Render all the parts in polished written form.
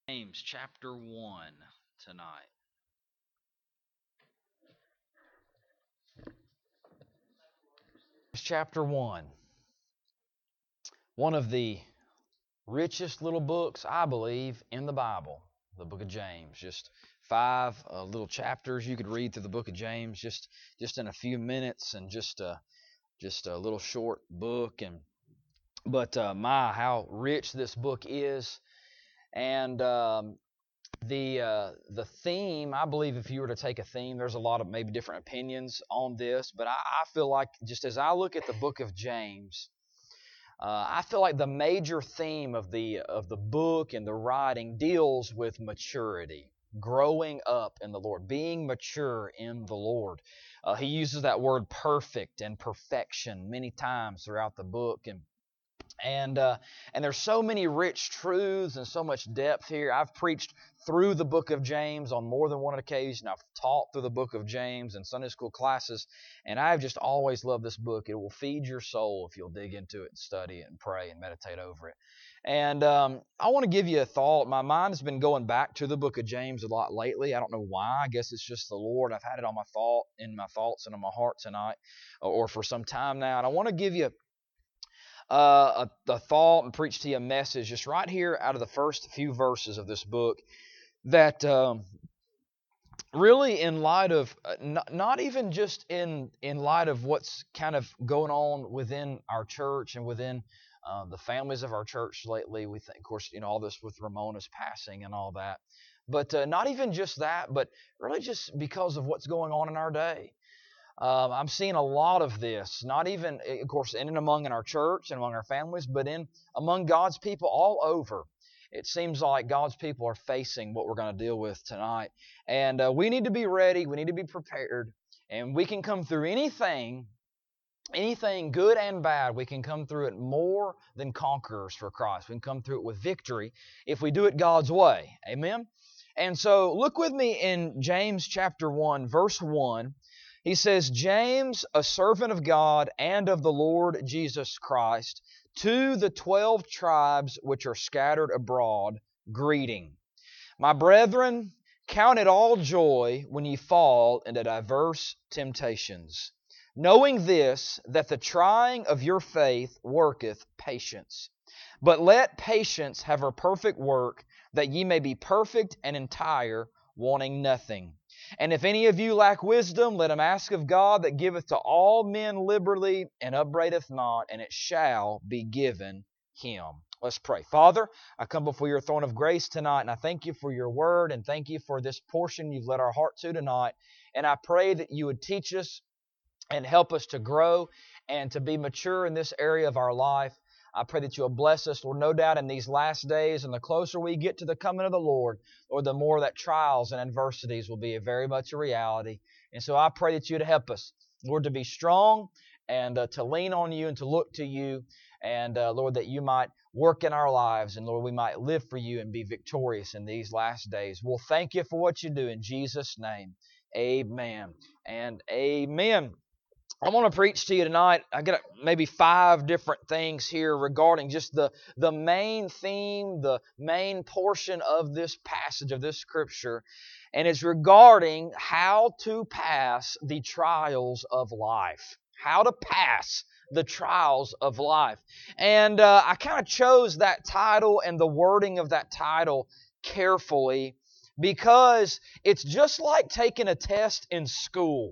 James chapter 1 tonight. Chapter 1. One of the richest little books, I believe, in the Bible, the book of James. Just five little chapters you could read through the book of James just in a few minutes, and just a little short book. But how rich this book is. And the theme, I believe, if you were to take a theme, there's a lot of maybe different opinions on this, but I feel like, just as I look at the book of James, I feel like the major theme of the book and the writing deals with maturity, growing up in the Lord, being mature in the Lord. He uses that word perfect and perfection many times throughout the book, and there's so many rich truths and so much depth here. I've preached through the book of James on more than one occasion. I've taught through the book of James in Sunday school classes, and I've just always loved this book. It will feed your soul if you'll dig into it and study it and pray and meditate over it. And I want to give you a thought. My mind has been going back to the book of James a lot lately. I don't know why. I guess it's just the Lord. I've had it on my thoughts and on my heart tonight, or for some time now. And I want to give you the thought and preach to you a message just right here out of the first few verses of this book that really, in light of not even just in light of what's kind of going on within our church and within the families of our church lately. We think, of course, all this with Ramona's passing and all that, but not even just that, but really just because of what's going on in our day. I'm seeing a lot of this, not even, of course, in and among in our church and among our families, but among God's people all over. It seems like God's people are facing what we're going to deal with tonight. And we need to be ready. We need to be prepared. And we can come through anything good and bad. We can come through it more than conquerors for Christ. We can come through it with victory if we do it God's way. Amen? And so look with me in James chapter 1, verse 1. He says, James, a servant of God and of the Lord Jesus Christ, to the 12 tribes which are scattered abroad, greeting. My brethren, count it all joy when ye fall into diverse temptations, knowing this, that the trying of your faith worketh patience. But let patience have her perfect work, that ye may be perfect and entire, wanting nothing. And if any of you lack wisdom, let him ask of God, that giveth to all men liberally, and upbraideth not, and it shall be given him. Let's pray. Father, I come before your throne of grace tonight, and I thank you for your word, and thank you for this portion you've led our heart to tonight. And I pray that you would teach us and help us to grow and to be mature in this area of our life. I pray that you'll bless us, Lord, no doubt in these last days, and the closer we get to the coming of the Lord, Lord, the more that trials and adversities will be very much a reality. And so I pray that you'd help us, Lord, to be strong and to lean on you and to look to you. And Lord, that you might work in our lives, and Lord, we might live for you and be victorious in these last days. We'll thank you for what you do in Jesus' name. Amen and amen. I want to preach to you tonight. I got maybe 5 different things here regarding just the main theme, the main portion of this passage, of this scripture, and it's regarding how to pass the trials of life. How to pass the trials of life. And I kind of chose that title and the wording of that title carefully because it's just like taking a test in school.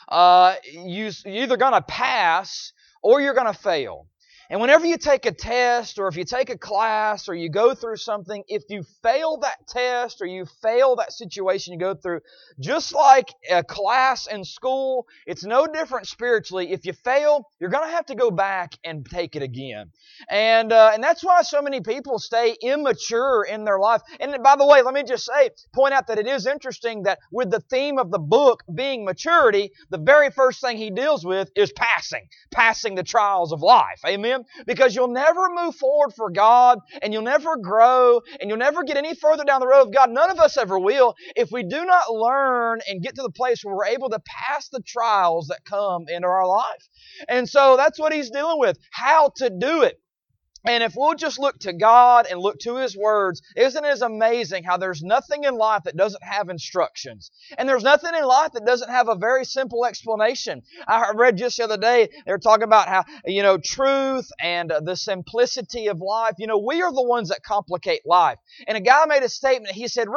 You're either going to pass or you're going to fail. And whenever you take a test, or if you take a class, or you go through something, if you fail that test or you fail that situation you go through, just like a class in school, it's no different spiritually. If you fail, you're going to have to go back and take it again. And that's why so many people stay immature in their life. And by the way, let me just point out that it is interesting that with the theme of the book being maturity, the very first thing he deals with is passing the trials of life. Amen? Because you'll never move forward for God, and you'll never grow, and you'll never get any further down the road of God. None of us ever will if we do not learn and get to the place where we're able to pass the trials that come into our life. And so that's what he's dealing with, how to do it. And if we'll just look to God and look to His words, isn't it amazing how there's nothing in life that doesn't have instructions? And there's nothing in life that doesn't have a very simple explanation. I read just the other day, they were talking about how, truth and the simplicity of life. We are the ones that complicate life. And a guy made a statement. He said,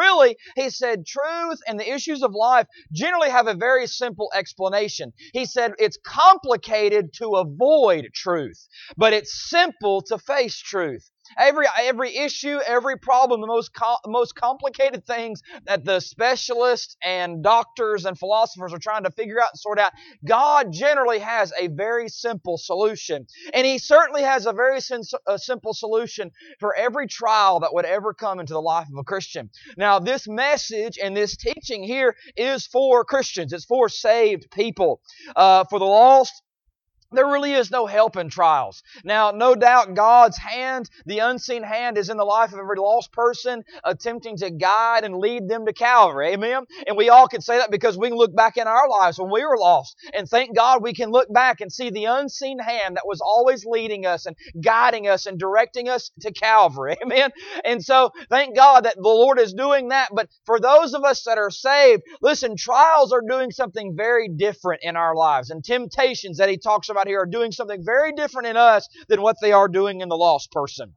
truth and the issues of life generally have a very simple explanation. He said, it's complicated to avoid truth, but it's simple to face truth. Every issue, every problem, the most complicated things that the specialists and doctors and philosophers are trying to figure out and sort out, God generally has a very simple solution. And He certainly has a very simple solution for every trial that would ever come into the life of a Christian. Now, this message and this teaching here is for Christians. It's for saved people. For the lost, there really is no help in trials. Now, no doubt God's hand, the unseen hand, is in the life of every lost person, attempting to guide and lead them to Calvary. Amen? And we all can say that because we can look back in our lives when we were lost. And thank God we can look back and see the unseen hand that was always leading us and guiding us and directing us to Calvary. Amen? And so, thank God that the Lord is doing that. But for those of us that are saved, listen, trials are doing something very different in our lives. And temptations that He talks about here are doing something very different in us than what they are doing in the lost person.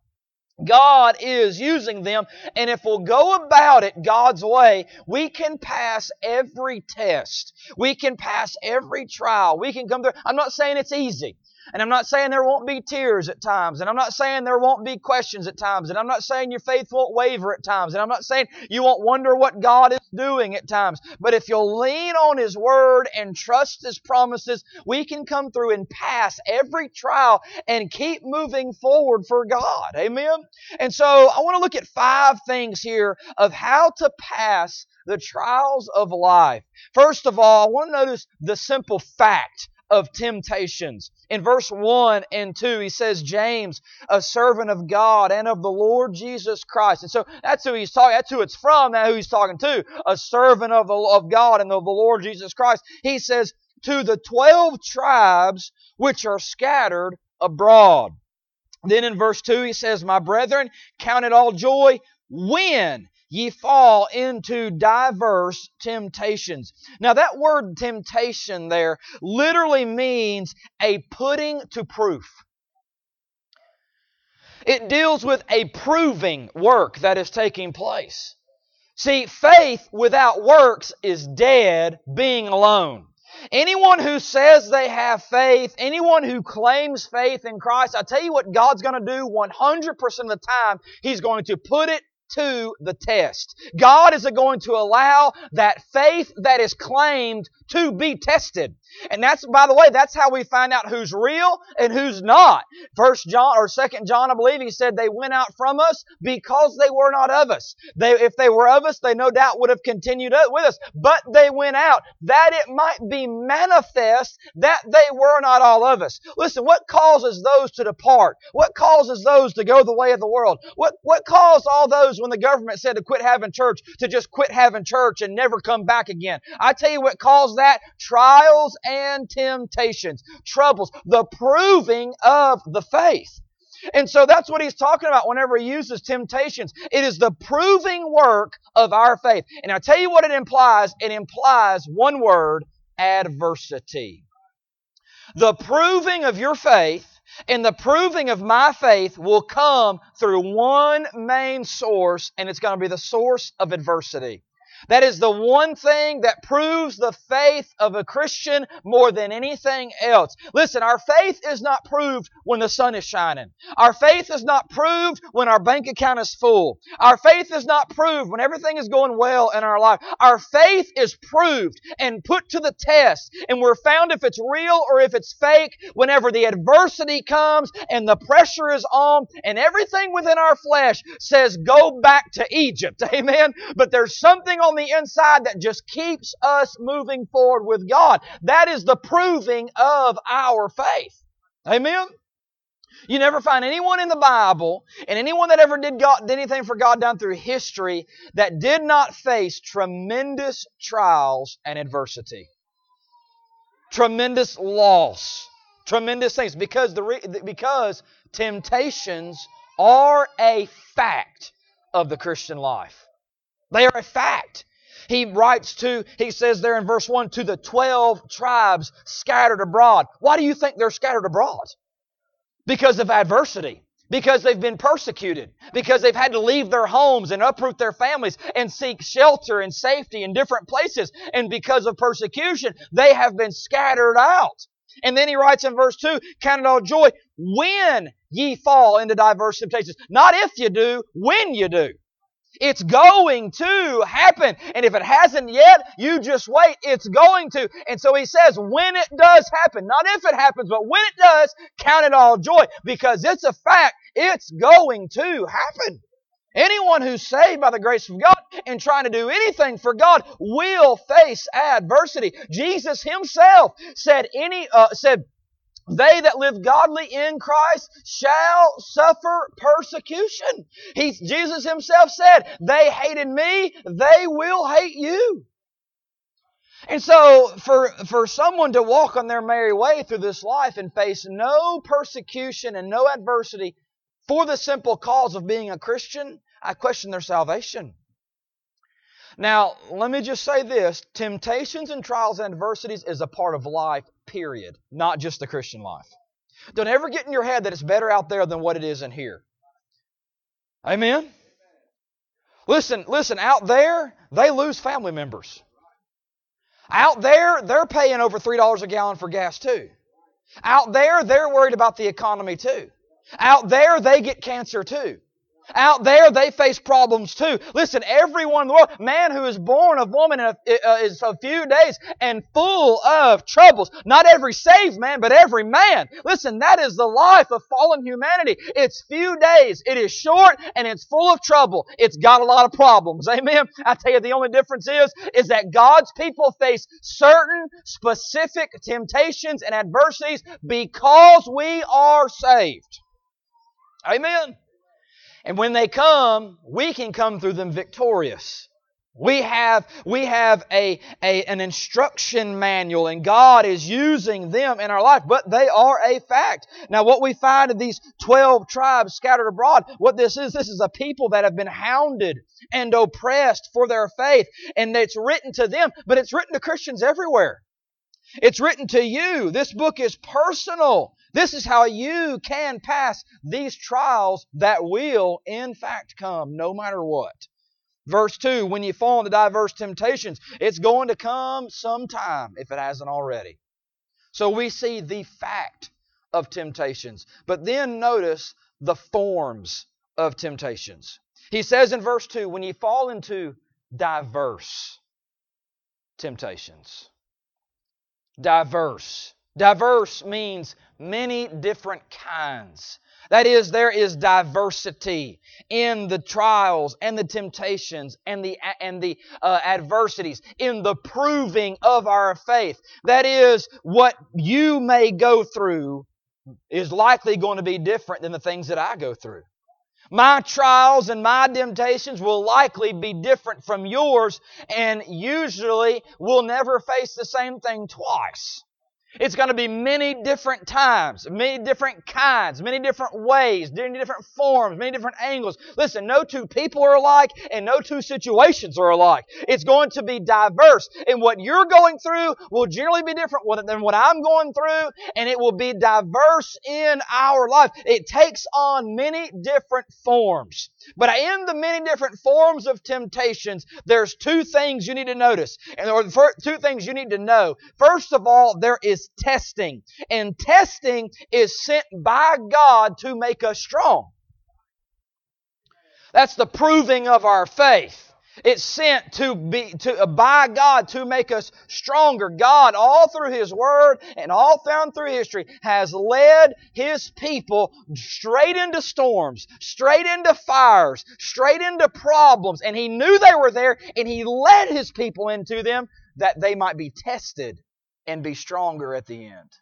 God is using them, and if we'll go about it God's way, we can pass every test. We can pass every trial. We can come through. I'm not saying it's easy. And I'm not saying there won't be tears at times. And I'm not saying there won't be questions at times. And I'm not saying your faith won't waver at times. And I'm not saying you won't wonder what God is doing at times. But if you'll lean on His Word and trust His promises, we can come through and pass every trial and keep moving forward for God. Amen? And so I want to look at 5 things here of how to pass the trials of life. First of all, I want to notice the simple fact of temptations. In verse 1 and 2, he says, James, a servant of God and of the Lord Jesus Christ. And so that's who he's talking. That's who it's from. Now who he's talking to. A servant of God and of the Lord Jesus Christ. He says, to the 12 tribes which are scattered abroad. Then in verse 2, he says, my brethren, count it all joy when ye fall into diverse temptations. Now that word temptation there literally means a putting to proof. It deals with a proving work that is taking place. See, faith without works is dead, being alone. Anyone who says they have faith, anyone who claims faith in Christ, I tell you what God's going to do 100% of the time, He's going to put it to the test. God is going to allow that faith that is claimed to be tested. And that's, by the way, that's how we find out who's real and who's not. 1 John or 2 John, I believe, he said they went out from us because they were not of us. If they were of us, they no doubt would have continued with us. But they went out that it might be manifest that they were not all of us. Listen, what causes those to depart? What causes those to go the way of the world? What caused all those when the government said to quit having church to just quit having church and never come back again? I tell you what caused that: trials and temptations, troubles, the proving of the faith. And so that's what he's talking about whenever he uses temptations. It is the proving work of our faith. And I'll tell you what it implies. It implies one word: adversity. The proving of your faith and the proving of my faith will come through one main source, and it's going to be the source of adversity. That is the one thing that proves the faith of a Christian more than anything else. Listen, our faith is not proved when the sun is shining. Our faith is not proved when our bank account is full. Our faith is not proved when everything is going well in our life. Our faith is proved and put to the test, and we're found if it's real or if it's fake whenever the adversity comes and the pressure is on and everything within our flesh says go back to Egypt. Amen? But there's something on the inside that just keeps us moving forward with God. That is the proving of our faith. Amen? You never find anyone in the Bible and anyone that ever did anything for God down through history that did not face tremendous trials and adversity. Tremendous loss. Tremendous things. Because temptations are a fact of the Christian life. They are a fact. He says there in verse 1, to the 12 tribes scattered abroad. Why do you think they're scattered abroad? Because of adversity. Because they've been persecuted. Because they've had to leave their homes and uproot their families and seek shelter and safety in different places. And because of persecution, they have been scattered out. And then he writes in verse 2, count it all joy when ye fall into diverse temptations. Not if you do, when you do. It's going to happen. And if it hasn't yet, you just wait. It's going to. And so he says, when it does happen, not if it happens, but when it does, count it all joy. Because it's a fact. It's going to happen. Anyone who's saved by the grace of God and trying to do anything for God will face adversity. Jesus Himself said, they that live godly in Christ shall suffer persecution. Jesus Himself said, they hated me, they will hate you. And so for someone to walk on their merry way through this life and face no persecution and no adversity for the simple cause of being a Christian, I question their salvation. Now, let me just say this. Temptations and trials and adversities is a part of life, period. Not just the Christian life. Don't ever get in your head that it's better out there than what it is in here. Amen? Listen, out there, they lose family members. Out there, they're paying over $3 a gallon for gas too. Out there, they're worried about the economy too. Out there, they get cancer too. Out there, they face problems too. Listen, everyone in the world, man who is born of woman is a few days and full of troubles. Not every saved man, but every man. Listen, that is the life of fallen humanity. It's few days, it is short, and it's full of trouble. It's got a lot of problems. Amen? I tell you, the only difference is that God's people face certain specific temptations and adversities because we are saved. Amen? And when they come, we can come through them victorious. We have an instruction manual, and God is using them in our life, but they are a fact. Now, what we find in these 12 tribes scattered abroad, what this is a people that have been hounded and oppressed for their faith, and it's written to them, but it's written to Christians everywhere. It's written to you. This book is personal. This is how you can pass these trials that will, in fact, come no matter what. Verse 2, when you fall into diverse temptations, it's going to come sometime if it hasn't already. So we see the fact of temptations. But then notice the forms of temptations. He says in verse 2, when you fall into diverse temptations. Diverse. Diverse means many different kinds. That is, there is diversity in the trials and the temptations and the adversities, in the proving of our faith. That is, what you may go through is likely going to be different than the things that I go through. My trials and my temptations will likely be different from yours, and usually we'll never face the same thing twice. It's going to be many different times, many different kinds, many different ways, many different forms, many different angles. Listen, no two people are alike and no two situations are alike. It's going to be diverse. And what you're going through will generally be different than what I'm going through, and it will be diverse in our life. It takes on many different forms. But in the many different forms of temptations, there's two things you need to notice, or two things you need to know. First of all, there is testing. And testing is sent by God to make us strong. That's the proving of our faith. It's sent by God to make us stronger. God, all through His Word and all down through history, has led His people straight into storms, straight into fires, straight into problems. And He knew they were there, and He led His people into them that they might be tested and be stronger at the end.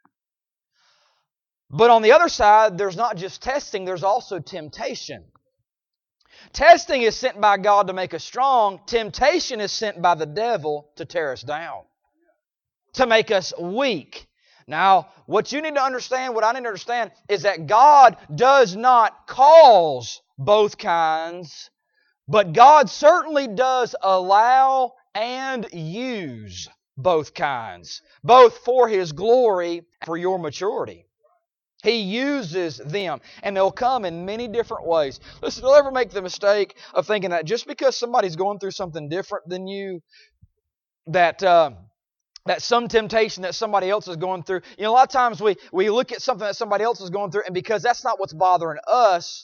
But on the other side, there's not just testing, there's also temptation. Testing is sent by God to make us strong. Temptation is sent by the devil to tear us down, to make us weak. Now, what you need to understand, what I need to understand, is that God does not cause both kinds, but God certainly does allow and use both kinds, both for His glory and for your maturity. He uses them, and they'll come in many different ways. Listen, don't ever make the mistake of thinking that just because somebody's going through something different than you, that some temptation that somebody else is going through. A lot of times we look at something that somebody else is going through, and because that's not what's bothering us,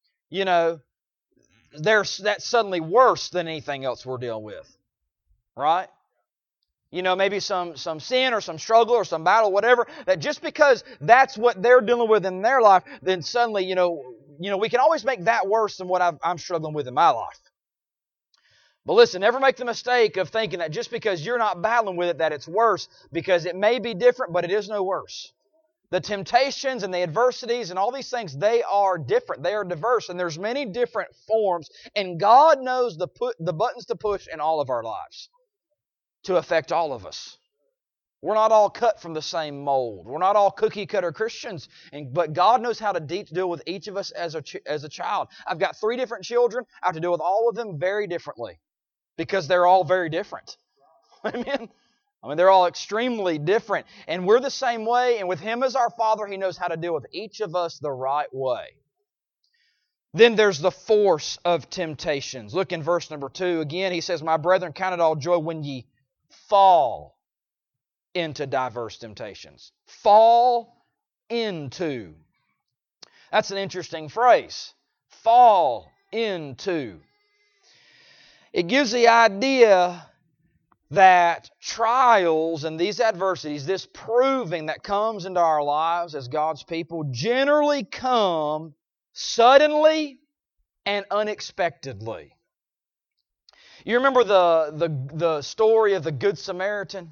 that's suddenly worse than anything else we're dealing with. Right? Maybe some sin or some struggle or some battle, whatever, that just because that's what they're dealing with in their life, then suddenly, we can always make that worse than what I'm struggling with in my life. But listen, never make the mistake of thinking that just because you're not battling with it, that it's worse, because it may be different, but it is no worse. The temptations and the adversities and all these things, they are different. They are diverse, and there's many different forms, and God knows the buttons to push in all of our lives to affect all of us. We're not all cut from the same mold. We're not all cookie-cutter Christians, but God knows how to deal with each of us as a child. I've got 3 different children. I have to deal with all of them very differently because they're all very different. Amen? They're all extremely different. And we're the same way, and with Him as our Father, He knows how to deal with each of us the right way. Then there's the force of temptations. Look in verse number 2. Again, he says, "My brethren, count it all joy when ye fall into diverse temptations." Fall into. That's an interesting phrase. Fall into. It gives the idea that trials and these adversities, this proving that comes into our lives as God's people, generally come suddenly and unexpectedly. You remember the story of the Good Samaritan?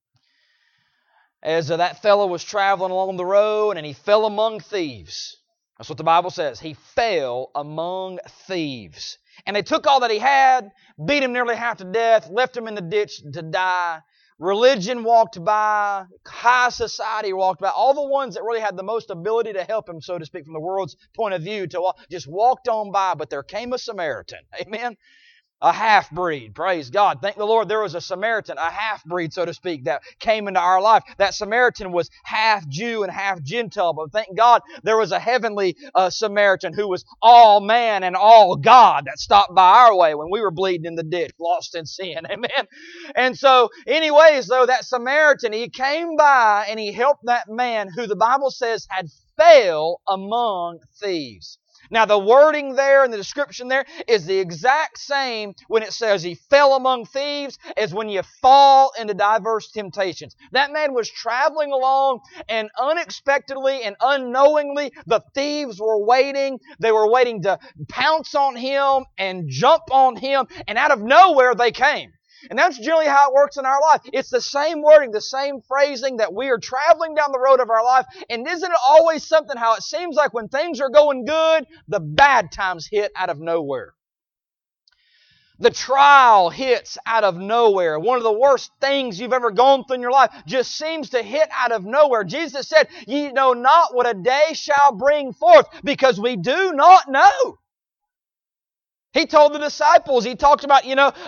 As that fellow was traveling along the road and he fell among thieves. That's what the Bible says. He fell among thieves. And they took all that he had, beat him nearly half to death, left him in the ditch to die. Religion walked by, high society walked by, all the ones that really had the most ability to help him, so to speak, from the world's point of view, just walked on by. But there came a Samaritan. Amen? A half-breed. Praise God. Thank the Lord there was a Samaritan, a half-breed, so to speak, that came into our life. That Samaritan was half Jew and half Gentile, but thank God there was a heavenly Samaritan who was all man and all God that stopped by our way when we were bleeding in the ditch, lost in sin. Amen? And so, anyways, though, that Samaritan, he came by and he helped that man who the Bible says had fell among thieves. Now, the wording there and the description there is the exact same when it says he fell among thieves as when you fall into diverse temptations. That man was traveling along, and unexpectedly and unknowingly, the thieves were waiting. They were waiting to pounce on him and jump on him, and out of nowhere they came. And that's generally how it works in our life. It's the same wording, the same phrasing, that we are traveling down the road of our life. And isn't it always something how it seems like when things are going good, the bad times hit out of nowhere? The trial hits out of nowhere. One of the worst things you've ever gone through in your life just seems to hit out of nowhere. Jesus said, "Ye know not what a day shall bring forth," because we do not know. He told the disciples, he talked about, not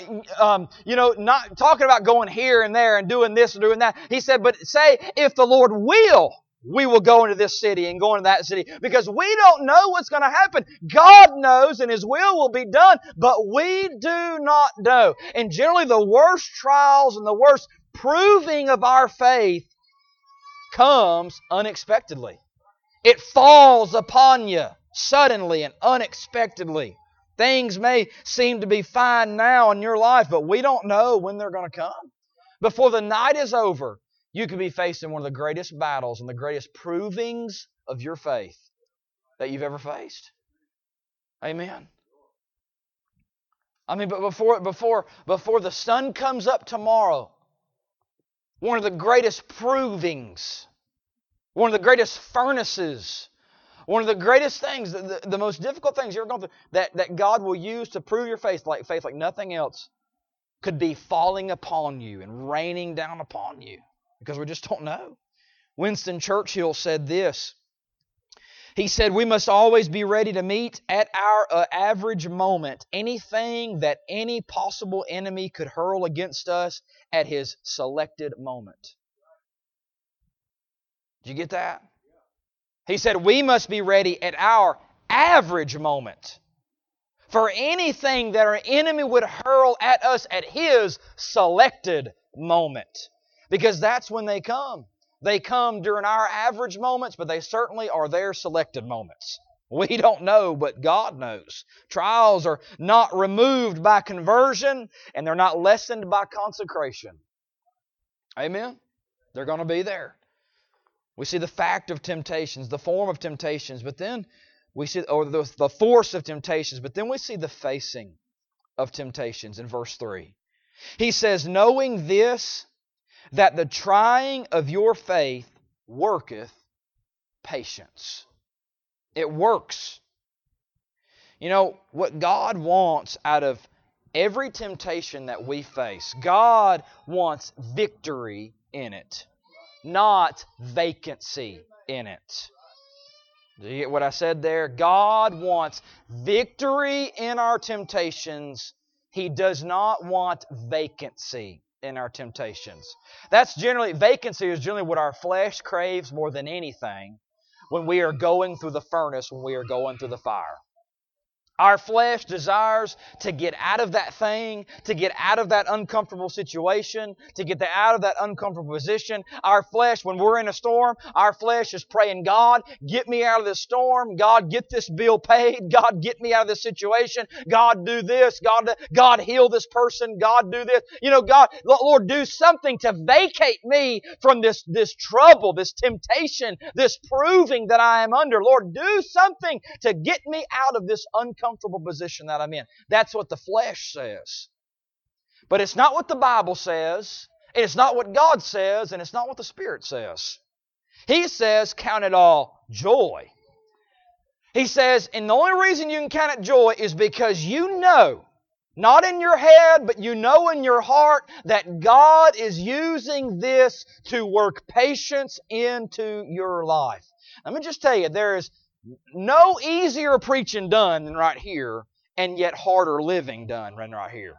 talking about going here and there and doing this and doing that. He said, but say, if the Lord will, we will go into this city and go into that city. Because we don't know what's going to happen. God knows and His will be done, but we do not know. And generally the worst trials and the worst proving of our faith comes unexpectedly. It falls upon you suddenly and unexpectedly. Things may seem to be fine now in your life, but we don't know when they're going to come. Before the night is over, you could be facing one of the greatest battles and the greatest provings of your faith that you've ever faced. Amen. But before the sun comes up tomorrow, one of the greatest provings, one of the greatest furnaces, one of the greatest things, the most difficult things you're going through, that God will use to prove your faith like nothing else, could be falling upon you and raining down upon you. Because we just don't know. Winston Churchill said this. He said, we must always be ready to meet at our average moment anything that any possible enemy could hurl against us at his selected moment. Did you get that? He said, we must be ready at our average moment for anything that our enemy would hurl at us at his selected moment. Because that's when they come. They come during our average moments, but they certainly are their selected moments. We don't know, but God knows. Trials are not removed by conversion, and they're not lessened by consecration. Amen? They're going to be there. We see the fact of temptations, the form of temptations, but then we see, or the force of temptations, but then we see the facing of temptations in verse 3. He says, knowing this, that the trying of your faith worketh patience. It works. You know, what God wants out of every temptation that we face, God wants victory in it, not vacancy in it. Do you get what I said there? God wants victory in our temptations. He does not want vacancy in our temptations. Vacancy is generally what our flesh craves more than anything when we are going through the furnace, when we are going through the fire. Our flesh desires to get out of that thing, to get out of that uncomfortable situation, to get out of that uncomfortable position. Our flesh, when we're in a storm, our flesh is praying, God, get me out of this storm. God, get this bill paid. God, get me out of this situation. God, do this. God, heal this person. God, do this. You know, God, Lord, do something to vacate me from this trouble, this temptation, this proving that I am under. Lord, do something to get me out of this uncomfortable position that I'm in. That's what the flesh says. But it's not what the Bible says, and it's not what God says, and it's not what the Spirit says. He says, count it all joy. He says, and the only reason you can count it joy is because you know, not in your head, but you know in your heart that God is using this to work patience into your life. Let me just tell you, there is no easier preaching done than right here, and yet harder living done than right here.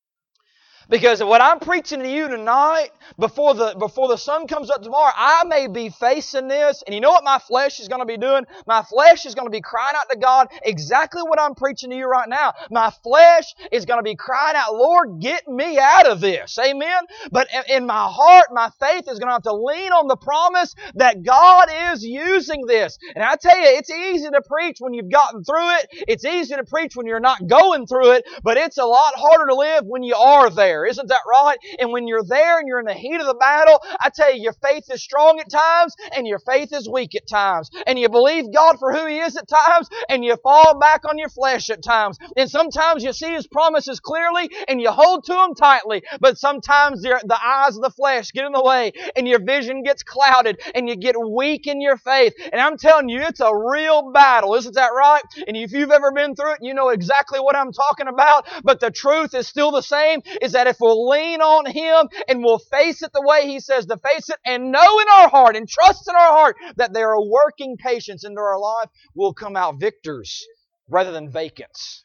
Because what I'm preaching to you tonight, before the sun comes up tomorrow, I may be facing this, and you know what my flesh is going to be doing? My flesh is going to be crying out to God exactly what I'm preaching to you right now. My flesh is going to be crying out, Lord, get me out of this. Amen? But in my heart, my faith is going to have to lean on the promise that God is using this. And I tell you, it's easy to preach when you've gotten through it. It's easy to preach when you're not going through it, but it's a lot harder to live when you are there. Isn't that right? And when you're there and you're in the heat of the battle, I tell you, your faith is strong at times and your faith is weak at times. And you believe God for who He is at times and you fall back on your flesh at times. And sometimes you see His promises clearly and you hold to them tightly. But sometimes the eyes of the flesh get in the way and your vision gets clouded and you get weak in your faith. And I'm telling you, it's a real battle. Isn't that right? And if you've ever been through it, you know exactly what I'm talking about. But the truth is still the same, is that if we'll lean on Him and we'll face it the way He says to face it and know in our heart and trust in our heart that there are working patience into our life, we'll come out victors rather than vacants.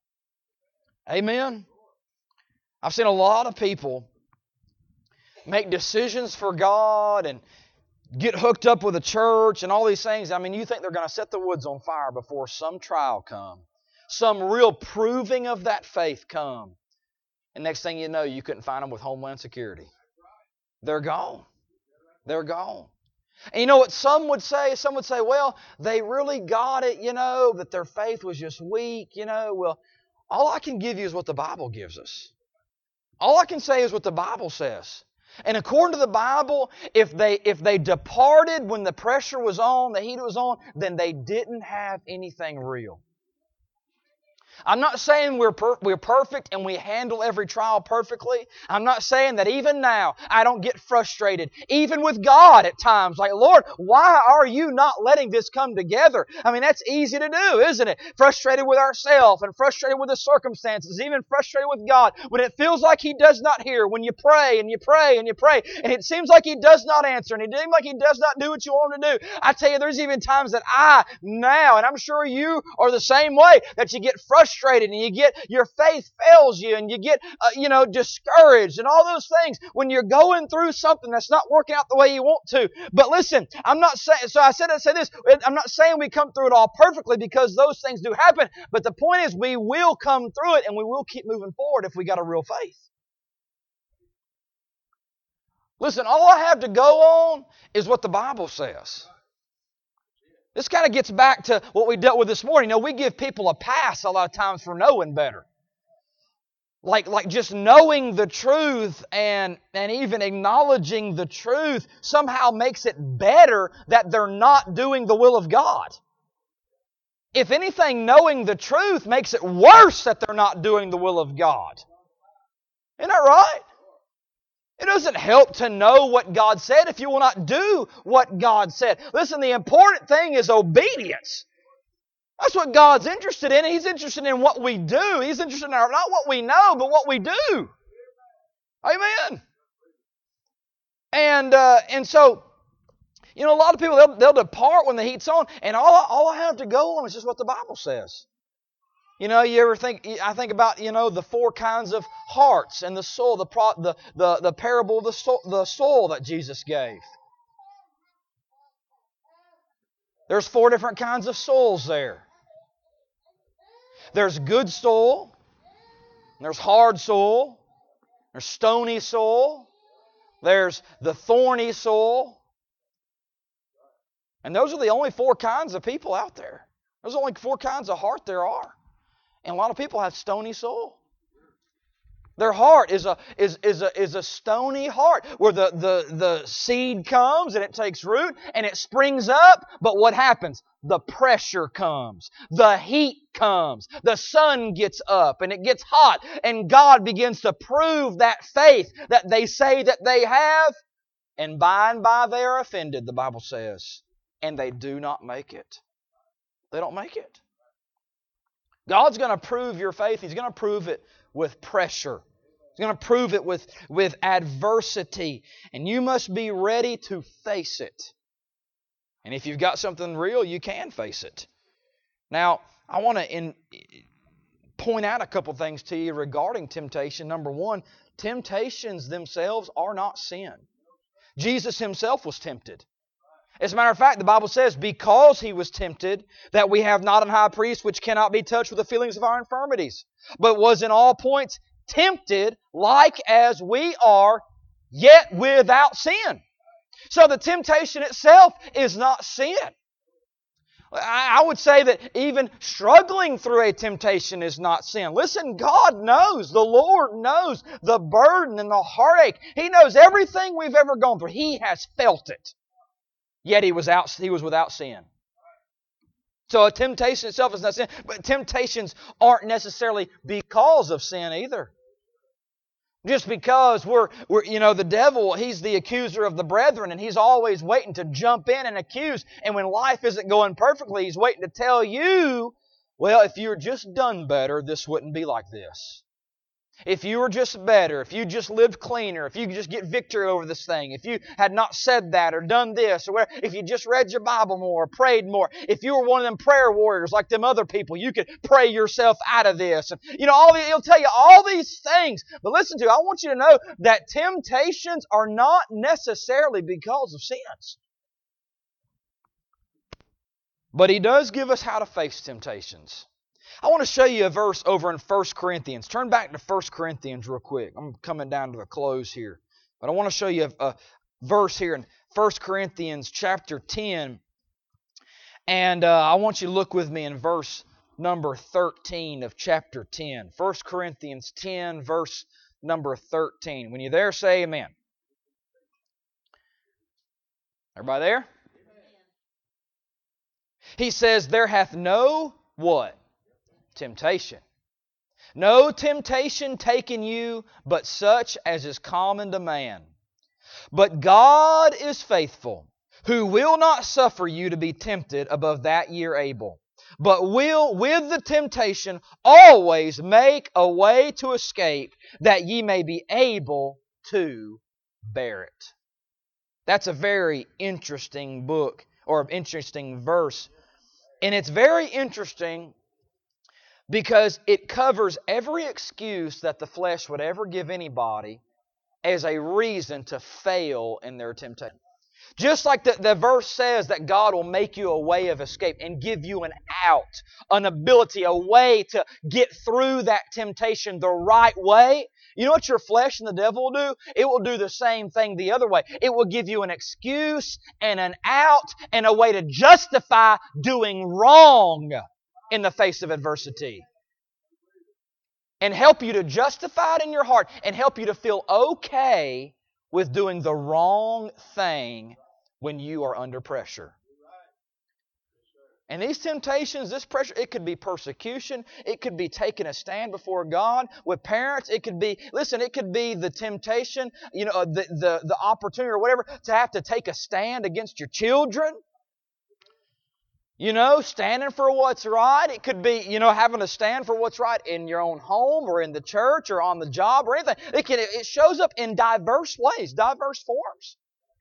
Amen? I've seen a lot of people make decisions for God and get hooked up with a church and all these things. I mean, you think they're going to set the woods on fire before some trial come, some real proving of that faith come. And next thing you know, you couldn't find them with Homeland Security. They're gone. They're gone. And you know what some would say? Some would say, well, they really got it, that their faith was just weak, Well, all I can give you is what the Bible gives us. All I can say is what the Bible says. And according to the Bible, if they departed when the pressure was on, the heat was on, then they didn't have anything real. I'm not saying we're perfect and we handle every trial perfectly. I'm not saying that even now I don't get frustrated, even with God at times. Like, Lord, why are you not letting this come together? I mean, that's easy to do, isn't it? Frustrated with ourselves and frustrated with the circumstances, even frustrated with God. When it feels like He does not hear, when you pray and you pray and you pray, and it seems like He does not answer, and it seems like He does not do what you want Him to do. I tell you, there's even times that I now, and I'm sure you are the same way, that you get frustrated and your faith fails you and you get, discouraged and all those things when you're going through something that's not working out the way you want to. But listen, I'm not saying, so I said, I'm not saying we come through it all perfectly, because those things do happen. But the point is, we will come through it and we will keep moving forward if we got a real faith. Listen, all I have to go on is what the Bible says. This kind of gets back to what we dealt with this morning. We give people a pass a lot of times for knowing better. Like just knowing the truth and even acknowledging the truth somehow makes it better that they're not doing the will of God. If anything, knowing the truth makes it worse that they're not doing the will of God. Isn't that right? It doesn't help to know what God said if you will not do what God said. Listen, the important thing is obedience. That's what God's interested in. He's interested in what we do. He's interested in not what we know, but what we do. Amen. And so, a lot of people, they'll depart when the heat's on, and all I have to go on is just what the Bible says. You ever think? I think about the four kinds of hearts and the soul, the parable of the soul that Jesus gave. There's four different kinds of souls there. There's good soul, there's hard soul, there's stony soul, there's the thorny soul, and those are the only four kinds of people out there. Those are the only four kinds of heart there are. And a lot of people have stony soul. Their heart is a stony heart where the seed comes and it takes root and it springs up. But what happens? The pressure comes. The heat comes. The sun gets up and it gets hot. And God begins to prove that faith that they say that they have. And by they are offended, the Bible says. And they do not make it. They don't make it. God's going to prove your faith. He's going to prove it with pressure. He's going to prove it with adversity. And you must be ready to face it. And if you've got something real, you can face it. Now, I want to point out a couple things to you regarding temptation. Number one, temptations themselves are not sin. Jesus Himself was tempted. As a matter of fact, the Bible says, because He was tempted, that we have not an high priest which cannot be touched with the feelings of our infirmities, but was in all points tempted like as we are, yet without sin. So the temptation itself is not sin. I would say that even struggling through a temptation is not sin. Listen, God knows, the Lord knows the burden and the heartache. He knows everything we've ever gone through. He has felt it. Yet He was without sin. So a temptation itself is not sin. But temptations aren't necessarily because of sin either. Just because we're the devil, he's the accuser of the brethren, and he's always waiting to jump in and accuse. And when life isn't going perfectly, he's waiting to tell you, well, if you were just done better, this wouldn't be like this. If you were just better, if you just lived cleaner, if you could just get victory over this thing, if you had not said that or done this, or whatever, if you just read your Bible more or prayed more, if you were one of them prayer warriors like them other people, you could pray yourself out of this. And, he'll tell you all these things. But listen I want you to know that temptations are not necessarily because of sins. But He does give us how to face temptations. I want to show you a verse over in 1 Corinthians. Turn back to 1 Corinthians real quick. I'm coming down to the close here. But I want to show you a verse here in 1 Corinthians chapter 10. And I want you to look with me in verse number 13 of chapter 10. 1 Corinthians 10, verse number 13. When you're there, say amen. Everybody there? He says, there hath no what? Temptation. No temptation taken you, but such as is common to man. But God is faithful, who will not suffer you to be tempted above that ye are able, but will with the temptation always make a way to escape, that ye may be able to bear it. That's a very interesting book, or interesting verse. And it's very interesting because it covers every excuse that the flesh would ever give anybody as a reason to fail in their temptation. Just like the verse says that God will make you a way of escape and give you an out, an ability, a way to get through that temptation the right way. You know what your flesh and the devil will do? It will do the same thing the other way. It will give you an excuse and an out and a way to justify doing wrong in the face of adversity. And help you to justify it in your heart and help you to feel okay with doing the wrong thing when you are under pressure. And these temptations, this pressure, it could be persecution. It could be taking a stand before God with parents. It could be, it could be the temptation, the opportunity or whatever to have to take a stand against your children. Standing for what's right. It could be, having to stand for what's right in your own home or in the church or on the job or anything. It shows up in diverse ways, diverse forms.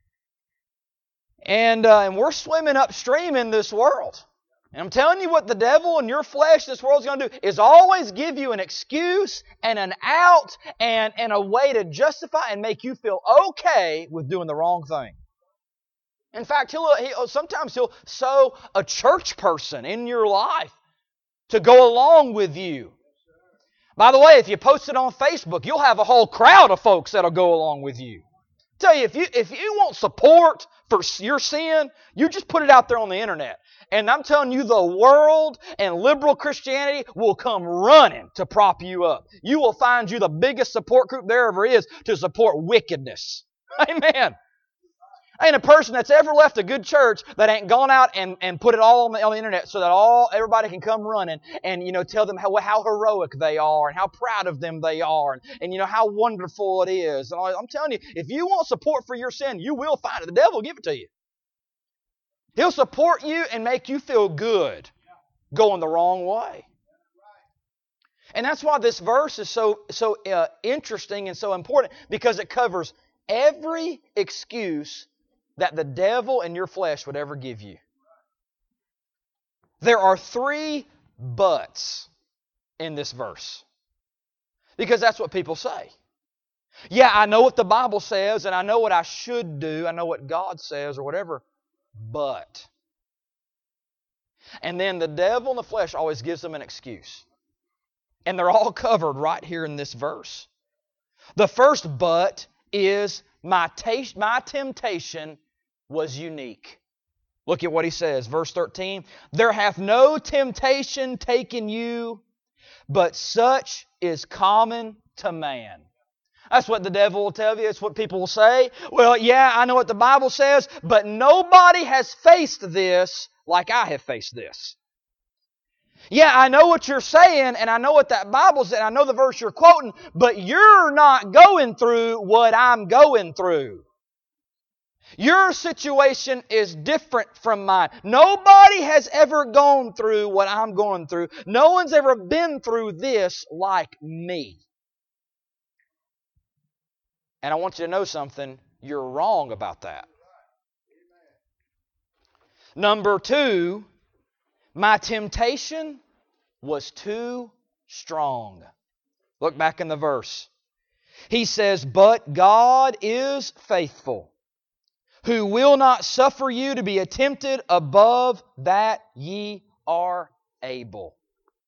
And we're swimming upstream in this world. And I'm telling you what the devil and your flesh, this world's going to do, is always give you an excuse and an out and a way to justify and make you feel okay with doing the wrong thing. In fact, sometimes he'll sow a church person in your life to go along with you. By the way, if you post it on Facebook, you'll have a whole crowd of folks that'll go along with you. I tell you, if you want support for your sin, you just put it out there on the internet. And I'm telling you, the world and liberal Christianity will come running to prop you up. You will find you the biggest support group there ever is to support wickedness. Amen. Ain't a person that's ever left a good church that ain't gone out and put it all on the internet so that everybody can come running and tell them how heroic they are and how proud of them they are and how wonderful it is. And I'm telling you, if you want support for your sin, you will find it. The devil will give it to you. He'll support you and make you feel good going the wrong way. And that's why this verse is so interesting and so important, because it covers every excuse that the devil and your flesh would ever give you. There are 3 buts in this verse. Because that's what people say. Yeah, I know what the Bible says, and I know what I should do. I know what God says or whatever. But. And then the devil and the flesh always gives them an excuse. And they're all covered right here in this verse. The first but is my temptation was unique. Look at what he says, verse 13. There hath no temptation taken you, but such is common to man. That's what the devil will tell you. It's what people will say. Well, yeah, I know what the Bible says, but nobody has faced this like I have faced this. Yeah, I know what you're saying, and I know what that Bible says, and I know the verse you're quoting, but you're not going through what I'm going through. Your situation is different from mine. Nobody has ever gone through what I'm going through. No one's ever been through this like me. And I want you to know something. You're wrong about that. Number 2, my temptation was too strong. Look back in the verse. He says, but God is faithful, who will not suffer you to be tempted above that ye are able.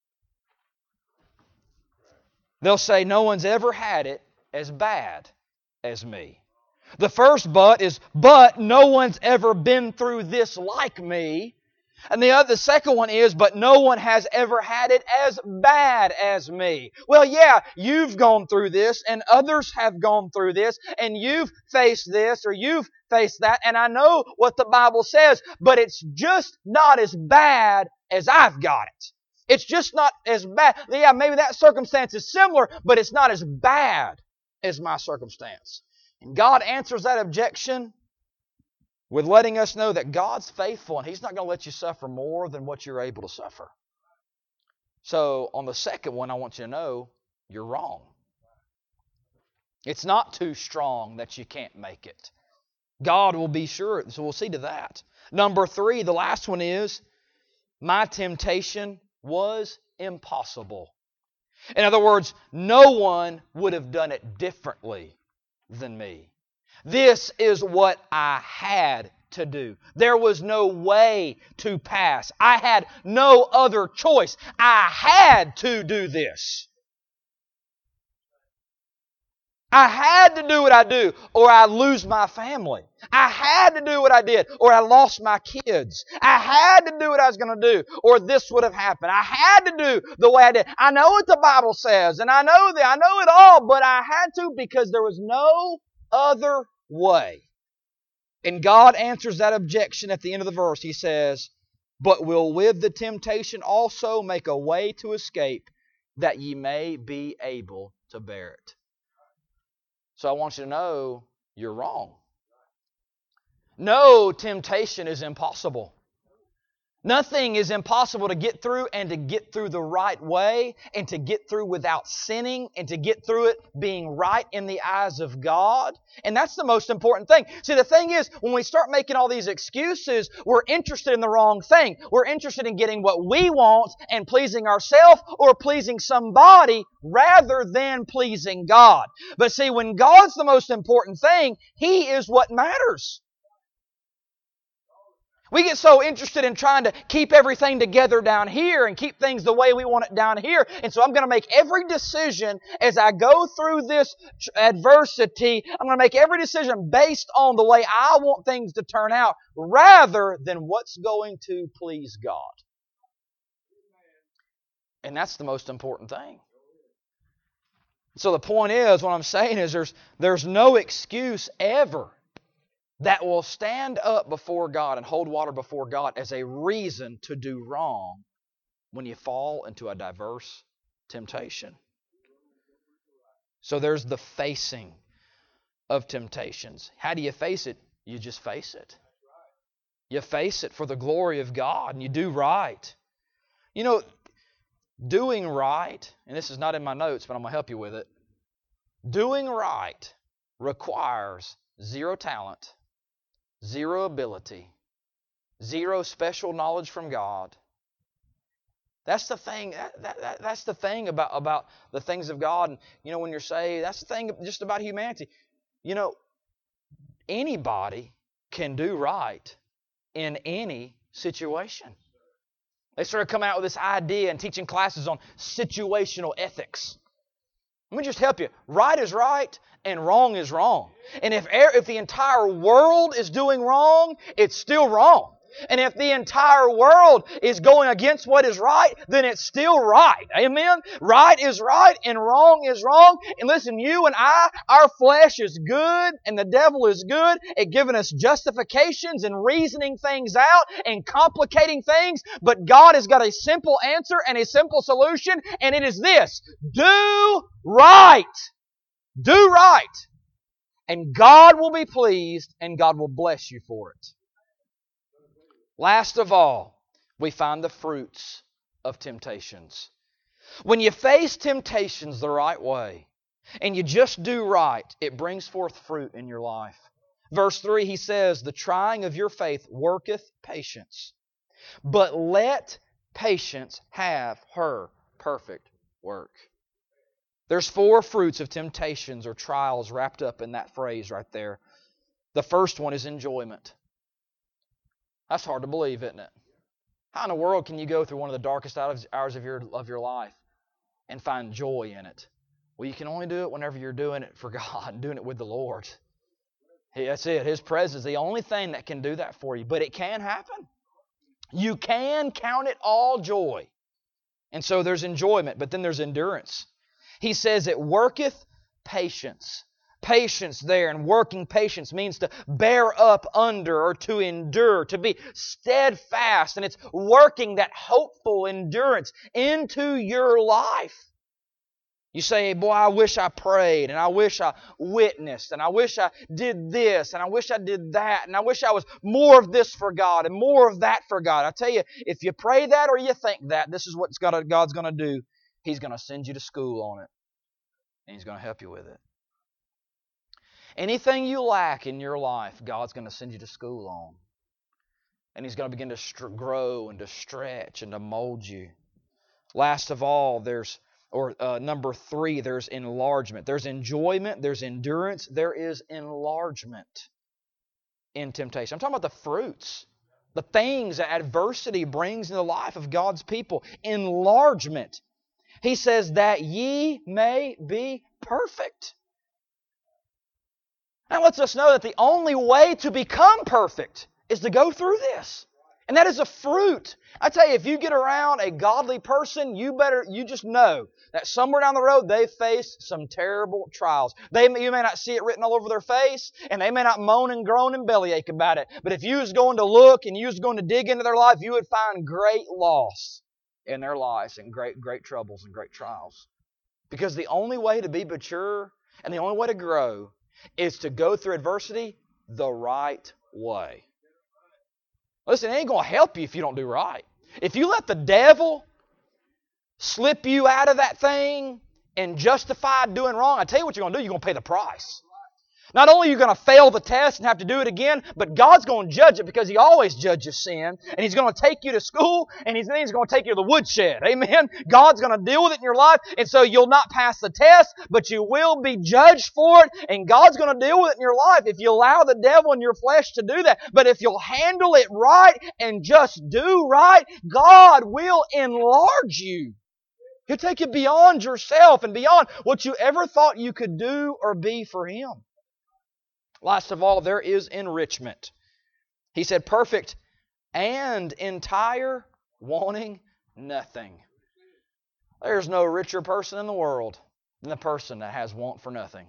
They'll say no one's ever had it as bad as me. The first but is, but no one's ever been through this like me. And the second one is, but no one has ever had it as bad as me. Well, yeah, you've gone through this, and others have gone through this, and you've faced this, or you've faced that, and I know what the Bible says, but it's just not as bad as I've got it. It's just not as bad. Yeah, maybe that circumstance is similar, but it's not as bad as my circumstance. And God answers that objection with letting us know that God's faithful and He's not going to let you suffer more than what you're able to suffer. So on the second one, I want you to know you're wrong. It's not too strong that you can't make it. God will be sure. So we'll see to that. Number 3, the last one is, my temptation was impossible. In other words, no one would have done it differently than me. This is what I had to do. There was no way to pass. I had no other choice. I had to do this. I had to do what I do, or I'd lose my family. I had to do what I did, or I lost my kids. I had to do what I was going to do, or this would have happened. I had to do the way I did. I know what the Bible says, and I know it all, but I had to because there was no other way. And God answers that objection at the end of the verse. He says, but will with the temptation also make a way to escape, that ye may be able to bear it. So I want you to know you're wrong. No temptation is impossible. Nothing is impossible to get through, and to get through the right way, and to get through without sinning, and to get through it being right in the eyes of God. And that's the most important thing. See, the thing is, when we start making all these excuses, we're interested in the wrong thing. We're interested in getting what we want and pleasing ourselves or pleasing somebody rather than pleasing God. But see, when God's the most important thing, He is what matters. We get so interested in trying to keep everything together down here and keep things the way we want it down here. And so I'm going to make every decision as I go through this adversity. I'm going to make every decision based on the way I want things to turn out rather than what's going to please God. And that's the most important thing. So the point is, what I'm saying is there's no excuse ever that will stand up before God and hold water before God as a reason to do wrong when you fall into a diverse temptation. So there's the facing of temptations. How do you face it? You just face it. You face it for the glory of God, and you do right. You know, doing right, and this is not in my notes, but I'm going to help you with it. Doing right requires zero talent, zero ability, zero special knowledge from God. That's the thing. That's the thing about the things of God. And you know, when you're saved, that's the thing just about humanity. You know, anybody can do right in any situation. They started coming out with this idea and teaching classes on situational ethics. Let me just help you. Right is right and wrong is wrong. And if the entire world is doing wrong, it's still wrong. And if the entire world is going against what is right, then it's still right. Amen? Right is right and wrong is wrong. And listen, you and I, our flesh is good and the devil is good at giving us justifications and reasoning things out and complicating things. But God has got a simple answer and a simple solution, and it is this: do right. Do right. And God will be pleased and God will bless you for it. Last of all, we find the fruits of temptations. When you face temptations the right way and you just do right, it brings forth fruit in your life. Verse 3, he says, the trying of your faith worketh patience. But let patience have her perfect work. There's 4 fruits of temptations or trials wrapped up in that phrase right there. The first one is enjoyment. That's hard to believe, isn't it? How in the world can you go through one of the darkest hours of your life and find joy in it? Well, you can only do it whenever you're doing it for God and doing it with the Lord. That's it. His presence is the only thing that can do that for you. But it can happen. You can count it all joy. And so there's enjoyment, but then there's endurance. He says it worketh patience. patience there, and working patience means to bear up under or to endure, to be steadfast, and it's working that hopeful endurance into your life. You say, boy, I wish I prayed, and I wish I witnessed, and I wish I did this, and I wish I did that, and I wish I was more of this for God and more of that for God. I tell you, if you pray that or you think that, this is what God's going to do. He's going to send you to school on it, and He's going to help you with it. Anything you lack in your life, God's going to send you to school on. And He's going to begin to grow and to stretch and to mold you. Last of all, number 3, there's enlargement. There's enjoyment, there's endurance, there is enlargement in temptation. I'm talking about the fruits, the things that adversity brings in the life of God's people. Enlargement. He says that ye may be perfect. That lets us know that the only way to become perfect is to go through this. And that is a fruit. I tell you, if you get around a godly person, you just know that somewhere down the road they face some terrible trials. You may not see it written all over their face, and they may not moan and groan and bellyache about it. But if you was going to look and you was going to dig into their life, you would find great loss in their lives and great troubles and great trials. Because the only way to be mature and the only way to grow is to go through adversity the right way. Listen, it ain't going to help you if you don't do right. If you let the devil slip you out of that thing and justify doing wrong, I tell you what you're going to do. You're going to pay the price. Not only are you going to fail the test and have to do it again, but God's going to judge it because He always judges sin. And He's going to take you to school, and He's going to take you to the woodshed. Amen? God's going to deal with it in your life, and so you'll not pass the test, but you will be judged for it, and God's going to deal with it in your life if you allow the devil and your flesh to do that. But if you'll handle it right and just do right, God will enlarge you. He'll take you beyond yourself and beyond what you ever thought you could do or be for Him. Last of all, there is enrichment. He said, perfect and entire, wanting nothing. There's no richer person in the world than the person that has want for nothing.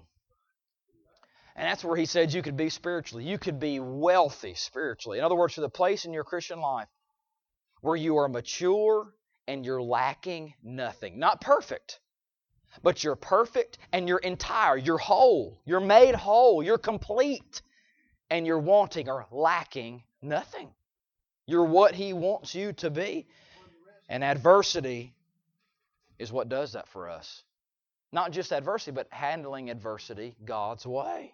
And that's where he said you could be spiritually. You could be wealthy spiritually. In other words, to the place in your Christian life where you are mature and you're lacking nothing. Not perfect, but you're perfect and you're entire. You're whole. You're made whole. You're complete. And you're wanting or lacking nothing. You're what He wants you to be. And adversity is what does that for us. Not just adversity, but handling adversity God's way.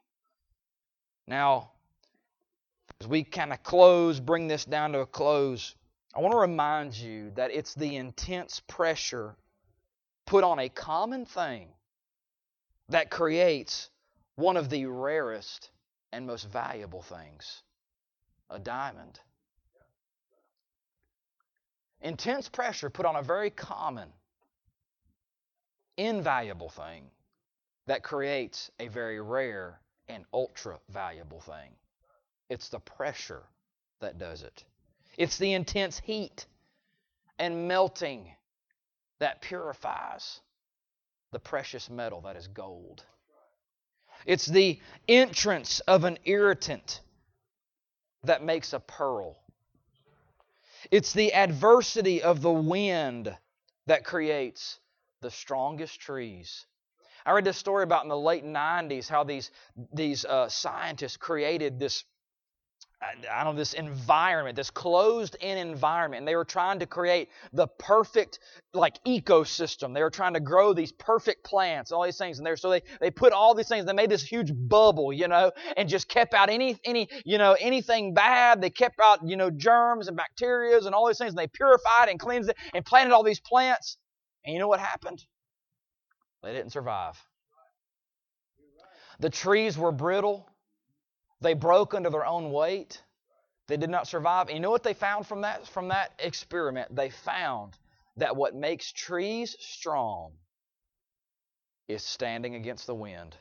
Now, as we kind of bring this down to a close, I want to remind you that it's the intense pressure put on a common thing that creates one of the rarest and most valuable things, a diamond. Intense pressure put on a very common, invaluable thing that creates a very rare and ultra-valuable thing. It's the pressure that does it. It's the intense heat and melting that purifies the precious metal that is gold. It's the entrance of an irritant that makes a pearl. It's the adversity of the wind that creates the strongest trees. I read this story about in the late 90s how these scientists created this environment, this closed-in environment. And they were trying to create the perfect ecosystem. They were trying to grow these perfect plants, all these things in there. So they put all these things, they made this huge bubble, and just kept out anything bad. They kept out, germs and bacteria and all these things. And they purified and cleansed it and planted all these plants. And you know what happened? They didn't survive. The trees were brittle. They broke under their own weight. They did not survive. And you know what they found from that experiment? They found that what makes trees strong is standing against the wind.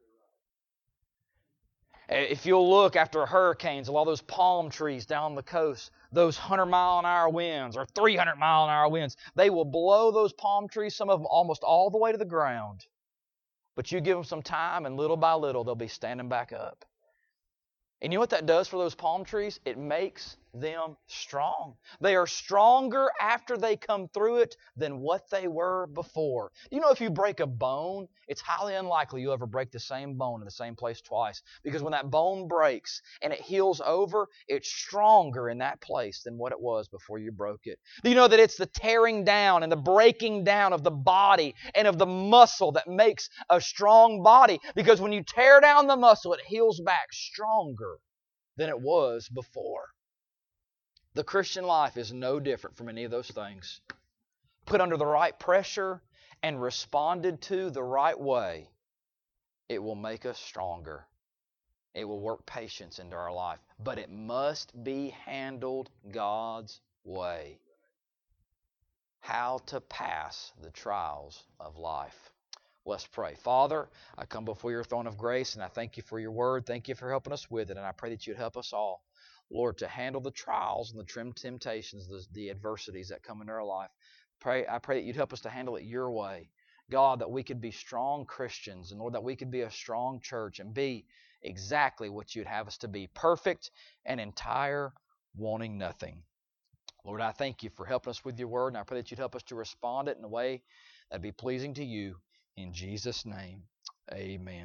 If you'll look after hurricanes, a lot of those palm trees down the coast, those 100-mile-an-hour winds or 300-mile-an-hour winds, they will blow those palm trees, some of them almost all the way to the ground. But you give them some time, and little by little, they'll be standing back up. And you know what that does for those palm trees? It makes them strong. They are stronger after they come through it than what they were before. You know, if you break a bone, it's highly unlikely you'll ever break the same bone in the same place twice. Because when that bone breaks and it heals over, it's stronger in that place than what it was before you broke it. Do you know that it's the tearing down and the breaking down of the body and of the muscle that makes a strong body? Because when you tear down the muscle, it heals back stronger than it was before. The Christian life is no different from any of those things. Put under the right pressure and responded to the right way, it will make us stronger. It will work patience into our life. But it must be handled God's way. How to pass the trials of life. Let's pray. Father, I come before your throne of grace, and I thank you for your word. Thank you for helping us with it, and I pray that you'd help us all, Lord, to handle the trials and the temptations, the adversities that come into our life. I pray that you'd help us to handle it your way. God, that we could be strong Christians, and Lord, that we could be a strong church and be exactly what you'd have us to be, perfect and entire, wanting nothing. Lord, I thank you for helping us with your word, and I pray that you'd help us to respond it in a way that'd be pleasing to you. In Jesus' name, amen.